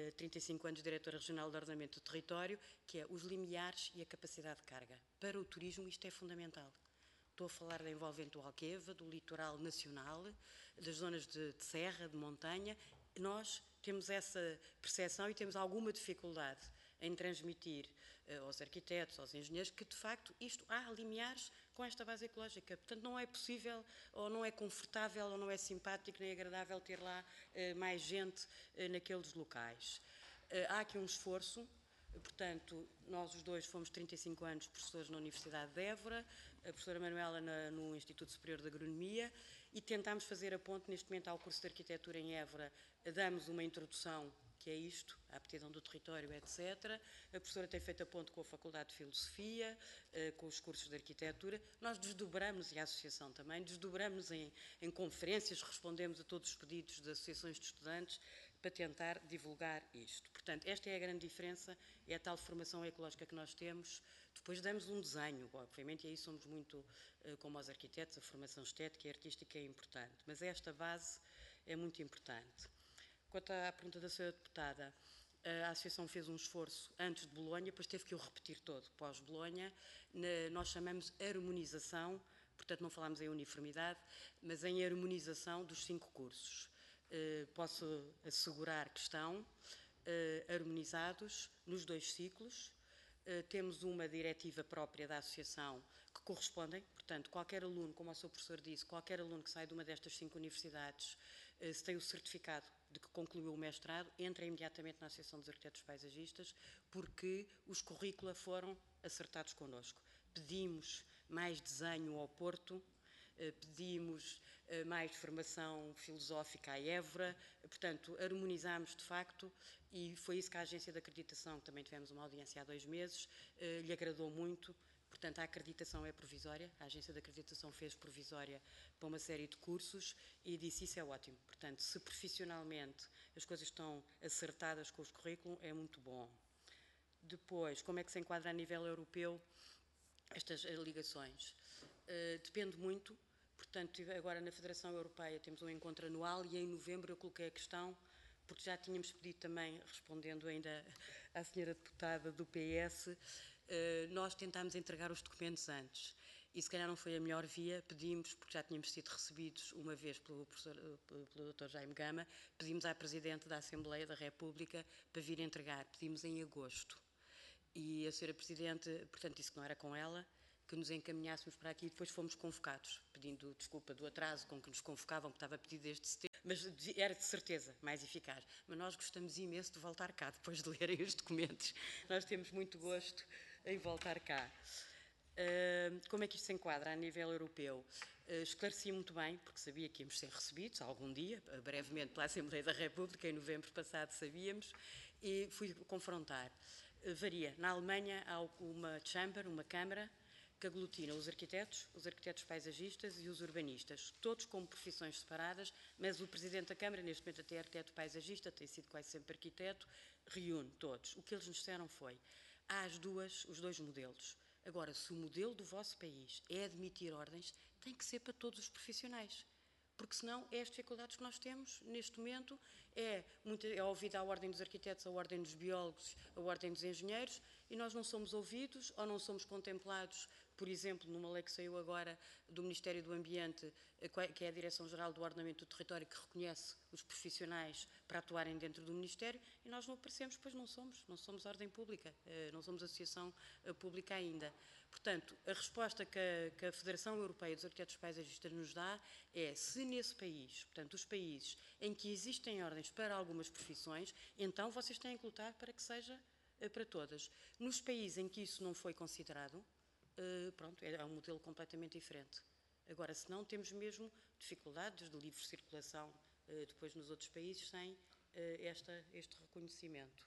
35 anos diretora regional de ordenamento do território, que é os limiares e a capacidade de carga. Para o turismo isto é fundamental. Estou a falar da envolvente do Alqueva, do litoral nacional, das zonas de serra, de montanha. Nós temos essa percepção e temos alguma dificuldade em transmitir aos arquitetos, aos engenheiros, que de facto isto há limiares com esta base ecológica. Portanto, não é possível, ou não é confortável, ou não é simpático, nem agradável ter lá mais gente naqueles locais. Há aqui um esforço. Portanto, nós os dois fomos 35 anos professores na Universidade de Évora, a professora Manuela no Instituto Superior de Agronomia, e tentámos fazer a ponte neste momento ao curso de Arquitetura em Évora. Damos uma introdução, que é isto, a aptidão do território, etc. A professora tem feito a ponte com a Faculdade de Filosofia, com os cursos de Arquitetura. Nós desdobramos, e a Associação também, desdobramos em conferências, respondemos a todos os pedidos de associações de estudantes, para tentar divulgar isto. Portanto, esta é a grande diferença, é a tal formação ecológica que nós temos. Depois damos um desenho, obviamente, e aí somos muito, como os arquitetos, a formação estética e artística é importante, mas esta base é muito importante. Quanto à pergunta da senhora deputada, a Associação fez um esforço antes de Bolonha, depois teve que o repetir todo pós-Bolonha. Nós chamamos harmonização, portanto não falamos em uniformidade, mas em harmonização dos 5 cursos. Posso assegurar que estão harmonizados nos 2 ciclos. Temos uma diretiva própria da Associação que correspondem, portanto, qualquer aluno, como o seu professor disse, qualquer aluno que sai de uma destas 5 universidades, se tem o certificado de que concluiu o mestrado, entra imediatamente na Associação dos Arquitetos Paisagistas, porque os currícula foram acertados connosco. Pedimos mais desenho ao Porto, pedimos mais formação filosófica à Évora, portanto, harmonizámos de facto e foi isso que a Agência de Acreditação, que também tivemos uma audiência há 2 meses, lhe agradou muito Portanto, a acreditação é provisória, a agência de acreditação fez provisória para uma série de cursos e disse isso é ótimo. Portanto, se profissionalmente as coisas estão acertadas com os currículos, é muito bom. Depois, como é que se enquadra a nível europeu estas ligações? Depende muito. Portanto, agora na Federação Europeia temos um encontro anual e em novembro eu coloquei a questão, porque já tínhamos pedido também, respondendo ainda à senhora deputada do PS, nós tentámos entregar os documentos antes. E se calhar não foi a melhor via, pedimos, porque já tínhamos sido recebidos uma vez pelo Dr. Jaime Gama, pedimos à Presidente da Assembleia da República para vir entregar. Pedimos em agosto. E a senhora Presidente, portanto, disse que não era com ela, que nos encaminhássemos para aqui e depois fomos convocados, pedindo desculpa do atraso com que nos convocavam, que estava pedido desde setembro, mas era de certeza mais eficaz. Mas nós gostamos imenso de voltar cá, depois de lerem os documentos. Nós temos muito gosto em voltar cá. Como é que isto se enquadra a nível europeu? Esclareci muito bem, porque sabia que íamos ser recebidos algum dia, brevemente pela Assembleia da República, em novembro passado sabíamos, e fui confrontar. Varia. Na Alemanha há uma chamber, uma câmara, que aglutina os arquitetos paisagistas e os urbanistas, todos com profissões separadas, mas o Presidente da Câmara, neste momento até é arquiteto paisagista, tem sido quase sempre arquiteto, reúne todos. O que eles nos disseram foi, há os dois modelos. Agora, se o modelo do vosso país é admitir ordens, tem que ser para todos os profissionais. Porque senão é as dificuldades que nós temos neste momento, é ouvida a ordem dos arquitetos, a ordem dos biólogos, a ordem dos engenheiros, e nós não somos ouvidos ou não somos contemplados, por exemplo, numa lei que saiu agora do Ministério do Ambiente, que é a Direção-Geral do Ordenamento do Território, que reconhece os profissionais para atuarem dentro do Ministério, e nós não aparecemos, pois não somos ordem pública, não somos associação pública ainda. Portanto, a resposta que a Federação Europeia dos Arquitetos Paisagistas nos dá é, se nesse país, portanto, os países em que existem ordens para algumas profissões, então vocês têm que lutar para que seja para todas. Nos países em que isso não foi considerado, pronto, é um modelo completamente diferente. Agora, se não, temos mesmo dificuldades de livre circulação depois nos outros países sem este reconhecimento.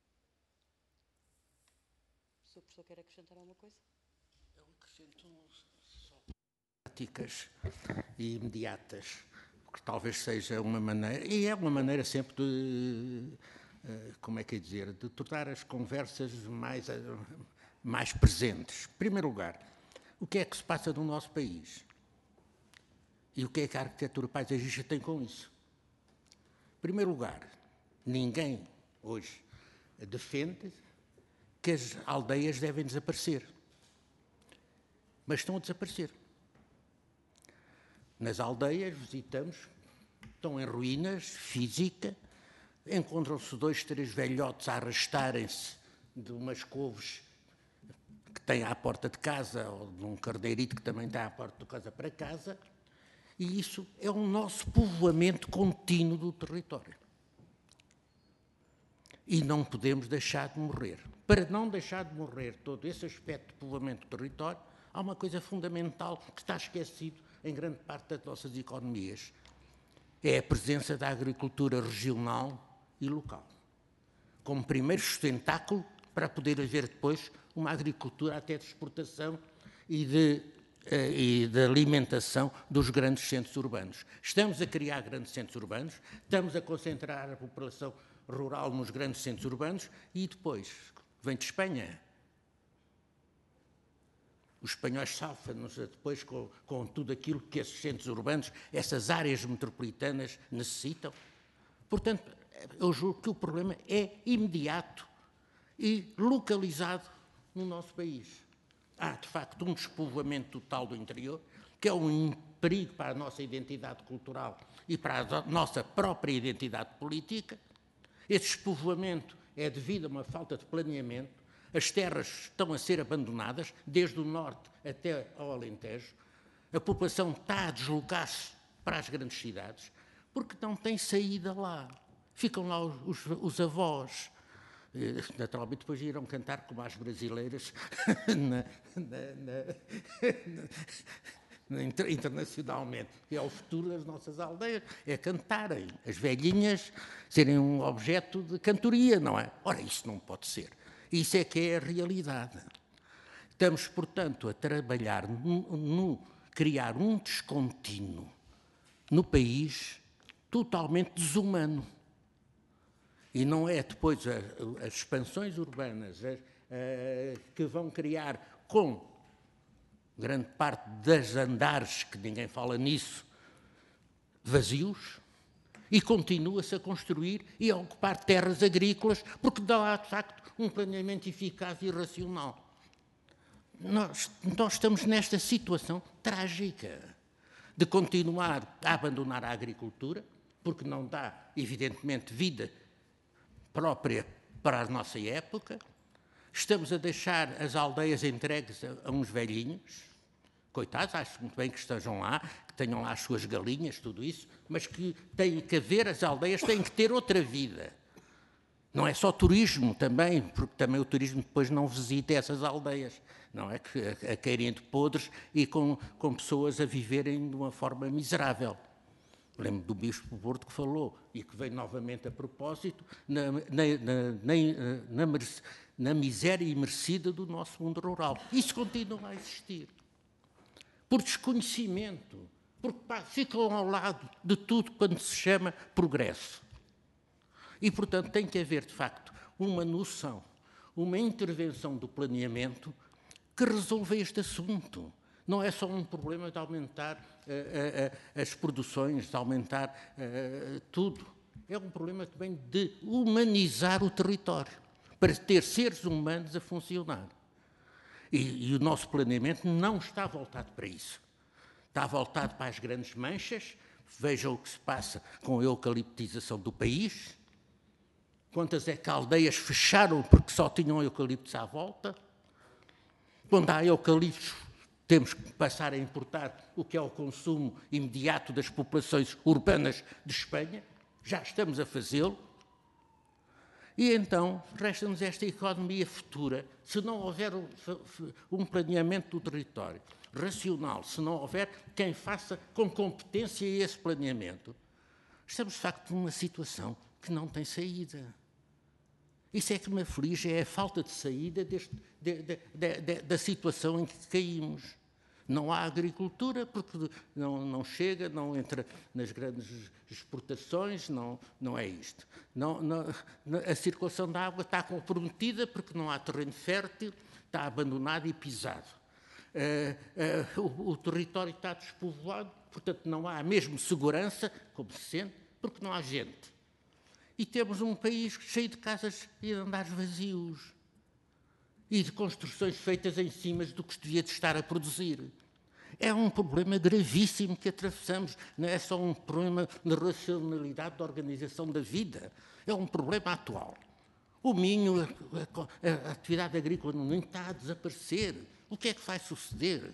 O Sr. Professor quer acrescentar alguma coisa? Eu acrescento só práticas e imediatas, porque talvez seja uma maneira, e é uma maneira sempre de, como é que é dizer, de tornar as conversas mais presentes. Em primeiro lugar, o que é que se passa no nosso país? E o que é que a arquitetura paisagista tem com isso? Em primeiro lugar, ninguém hoje defende que as aldeias devem desaparecer. Mas estão a desaparecer. Nas aldeias, visitamos, estão em ruínas física, encontram-se 2, 3 velhotes a arrastarem-se de umas couves que têm à porta de casa, ou de um carneirito que também está à porta de casa para casa, e isso é o nosso povoamento contínuo do território. E não podemos deixar de morrer. Para não deixar de morrer todo esse aspecto de povoamento do território, há uma coisa fundamental que está esquecido em grande parte das nossas economias. É a presença da agricultura regional e local. Como primeiro sustentáculo para poder haver depois uma agricultura até de exportação e de alimentação dos grandes centros urbanos. Estamos a criar grandes centros urbanos, estamos a concentrar a população rural nos grandes centros urbanos e depois vem de Espanha. Os espanhóis salvam-nos depois com tudo aquilo que esses centros urbanos, essas áreas metropolitanas necessitam. Portanto, eu julgo que o problema é imediato e localizado no nosso país. Há, de facto, um despovoamento total do interior, que é um perigo para a nossa identidade cultural e para a nossa própria identidade política. Esse despovoamento é devido a uma falta de planeamento. As terras estão a ser abandonadas, desde o norte até ao Alentejo. A população está a deslocar-se para as grandes cidades, porque não tem saída lá. Ficam lá os avós. Naturalmente, depois irão cantar como as brasileiras internacionalmente. É o futuro das nossas aldeias, é cantarem. As velhinhas serem um objeto de cantoria, não é? Ora, isso não pode ser. Isso é que é a realidade. Estamos, portanto, a trabalhar no criar um descontínuo no país totalmente desumano. E não é depois as expansões urbanas que vão criar com grande parte das andares, que ninguém fala nisso, vazios, e continua-se a construir e a ocupar terras agrícolas, porque não há, de facto, um planeamento eficaz e racional. Nós estamos nesta situação trágica de continuar a abandonar a agricultura, porque não dá, evidentemente, vida própria para a nossa época. Estamos a deixar as aldeias entregues a uns velhinhos, coitados, acho muito bem que estejam lá, que tenham lá as suas galinhas, tudo isso, mas que têm que haver, as aldeias têm que ter outra vida. Não é só turismo também, porque também o turismo depois não visita essas aldeias, não é? A caírem de podres e com pessoas a viverem de uma forma miserável. Lembro do Bispo do Porto que falou, e que veio novamente a propósito, na miséria imerecida do nosso mundo rural. Isso continua a existir. Por desconhecimento, porque ficam ao lado de tudo quando se chama progresso. E, portanto, tem que haver, de facto, uma noção, uma intervenção do planeamento que resolva este assunto. Não é só um problema de aumentar as produções, de aumentar tudo. É um problema também de humanizar o território, para ter seres humanos a funcionar. E o nosso planeamento não está voltado para isso. Está voltado para as grandes manchas. Vejam o que se passa com a eucaliptização do país. Quantas é que aldeias fecharam porque só tinham eucaliptos à volta? Quando há eucaliptos, temos que passar a importar o que é o consumo imediato das populações urbanas de Espanha. Já estamos a fazê-lo. E então resta-nos esta economia futura. Se não houver um planeamento do território racional, se não houver quem faça com competência esse planeamento, estamos de facto numa situação que não tem saída. Isso é que me aflige, é a falta de saída da situação em que caímos. Não há agricultura porque não chega, não entra nas grandes exportações, não é isto. A circulação da água está comprometida porque não há terreno fértil, está abandonado e pisado. O território está despovoado, portanto não há mesmo segurança, como se sente, porque não há gente. E temos um país cheio de casas e de andares vazios. E de construções feitas em cima do que devia de estar a produzir. É um problema gravíssimo que atravessamos. Não é só um problema de racionalidade da organização da vida. É um problema atual. O Minho, a atividade agrícola no Minho está a desaparecer. O que é que vai suceder?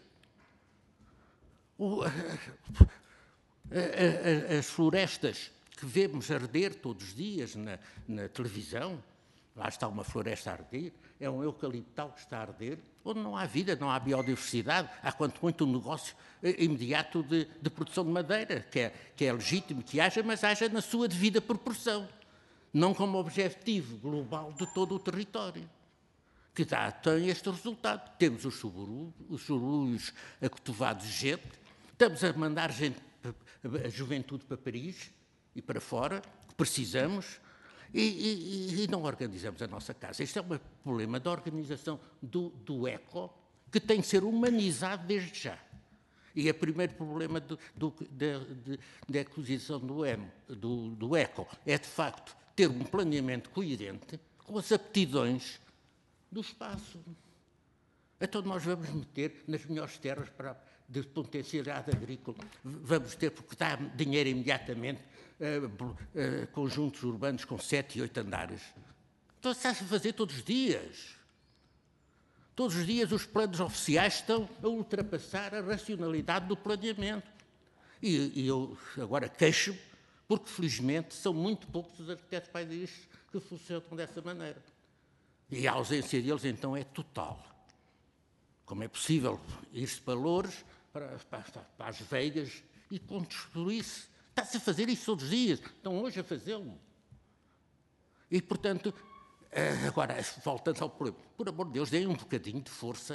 As florestas que vemos arder todos os dias na televisão, lá está uma floresta a arder, é um eucaliptal que está a arder, onde não há vida, não há biodiversidade, há quanto muito um negócio imediato de produção de madeira, que é legítimo que haja, mas haja na sua devida proporção, não como objetivo global de todo o território, que tem este resultado. Temos os subúrbios acotovados de gente, estamos a mandar a juventude para Paris e para fora, que precisamos, e não organizamos a nossa casa. Este é um problema da organização do eco, que tem que ser humanizado desde já. E o primeiro problema da ecologização do eco é, de facto, ter um planeamento coerente com as aptidões do espaço. Então nós vamos meter nas melhores terras de potencialidade agrícola, vamos ter, porque dá dinheiro imediatamente, conjuntos urbanos com 7 e 8 andares. Então está-se a fazer todos os dias. Todos os dias os planos oficiais estão a ultrapassar a racionalidade do planeamento. E eu agora queixo-me, porque felizmente são muito poucos os arquitetos paisagistas que funcionam dessa maneira. E a ausência deles então é total. Como é possível ir-se para Loures, para as Veigas e construir-se? Está-se a fazer isso todos os dias. Estão hoje a fazê-lo. E, portanto, agora, voltando ao problema, por amor de Deus, deem um bocadinho de força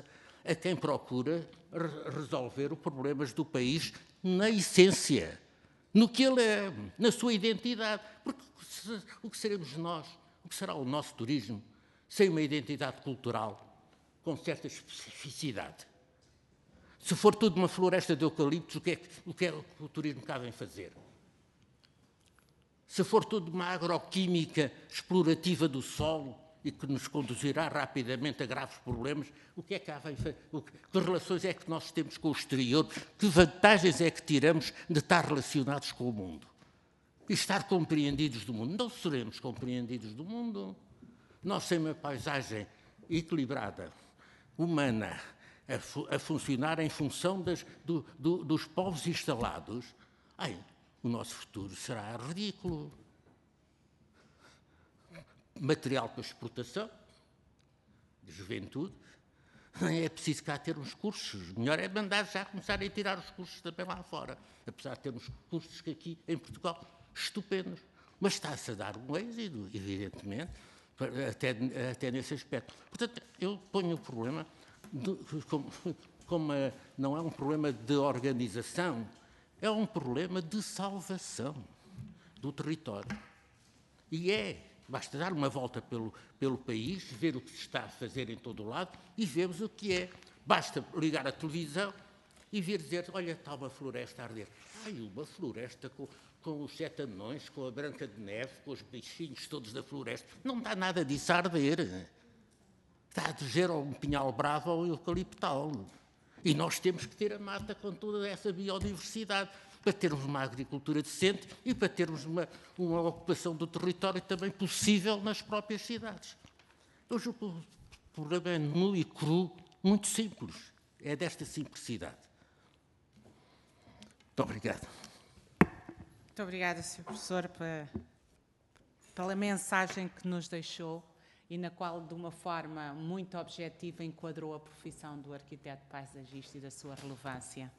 a quem procura resolver os problemas do país na essência, no que ele é, na sua identidade. Porque o que seremos nós, o que será o nosso turismo, sem uma identidade cultural com certa especificidade? Se for tudo uma floresta de eucaliptos, o que é que o turismo cabe em fazer? Se for tudo uma agroquímica explorativa do solo e que nos conduzirá rapidamente a graves problemas, o que é que cabe em fazer? Que relações é que nós temos com o exterior? Que vantagens é que tiramos de estar relacionados com o mundo? E estar compreendidos do mundo? Não seremos compreendidos do mundo. Nós, sem uma paisagem equilibrada, humana, a funcionar em função dos povos instalados, o nosso futuro será ridículo. Material para exportação, de juventude, é preciso cá ter uns cursos. Melhor é mandar já começar a tirar os cursos também lá fora, apesar de termos cursos que aqui em Portugal estupendos. Mas está-se a dar um êxito, evidentemente, até nesse aspecto. Portanto, eu ponho o problema como não é um problema de organização, é um problema de salvação do território. E basta dar uma volta pelo país, ver o que se está a fazer em todo o lado e vemos o que é. Basta ligar a televisão e vir dizer, olha, está uma floresta a arder. Uma floresta com os 7 anões, com a Branca de Neve, com os bichinhos todos da floresta. Não está nada disso a arder. Está a dizer um pinhal bravo ou eucaliptal. E nós temos que ter a mata com toda essa biodiversidade para termos uma agricultura decente e para termos uma ocupação do território também possível nas próprias cidades. Hoje o problema é nu e cru, muito simples. É desta simplicidade. Muito obrigado. Muito obrigada, Sr. Professor, pela mensagem que nos deixou e na qual, de uma forma muito objetiva, enquadrou a profissão do arquiteto paisagista e da sua relevância.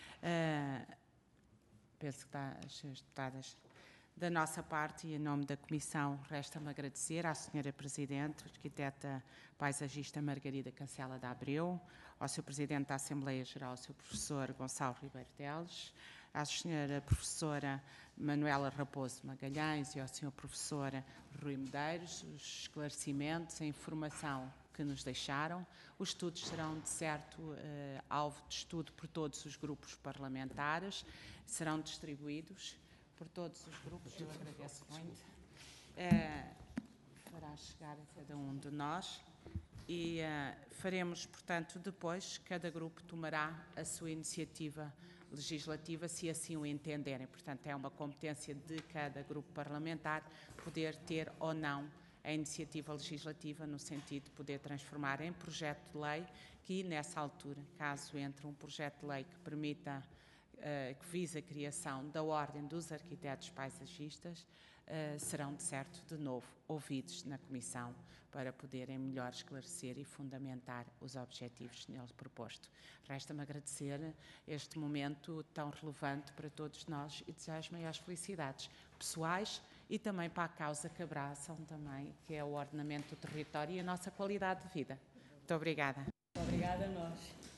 Penso que está, as senhoras deputadas, da nossa parte e em nome da Comissão, resta-me agradecer à Sra. Presidente, arquiteta paisagista Margarida Cancela de Abreu, ao Sr. Presidente da Assembleia Geral, Sr. Professor Gonçalo Ribeiro Teles, à Sra. Professora Manuela Raposo Magalhães e ao Sr. Professor Rui Medeiros, os esclarecimentos, a informação que nos deixaram. Os estudos serão, de certo, alvo de estudo por todos os grupos parlamentares, serão distribuídos por todos os grupos, eu agradeço muito, fará chegar a cada um de nós e faremos, portanto, depois, cada grupo tomará a sua iniciativa legislativa, se assim o entenderem. Portanto, é uma competência de cada grupo parlamentar poder ter ou não a iniciativa legislativa, no sentido de poder transformar em projeto de lei, que nessa altura, caso entre um projeto de lei que permita, que visa a criação da Ordem dos Arquitetos Paisagistas, serão, de certo, de novo ouvidos na Comissão para poderem melhor esclarecer e fundamentar os objetivos nele proposto. Resta-me agradecer este momento tão relevante para todos nós e desejar as maiores felicidades pessoais e também para a causa que abraçam também, que é o ordenamento do território e a nossa qualidade de vida. Muito obrigada. Obrigada a nós.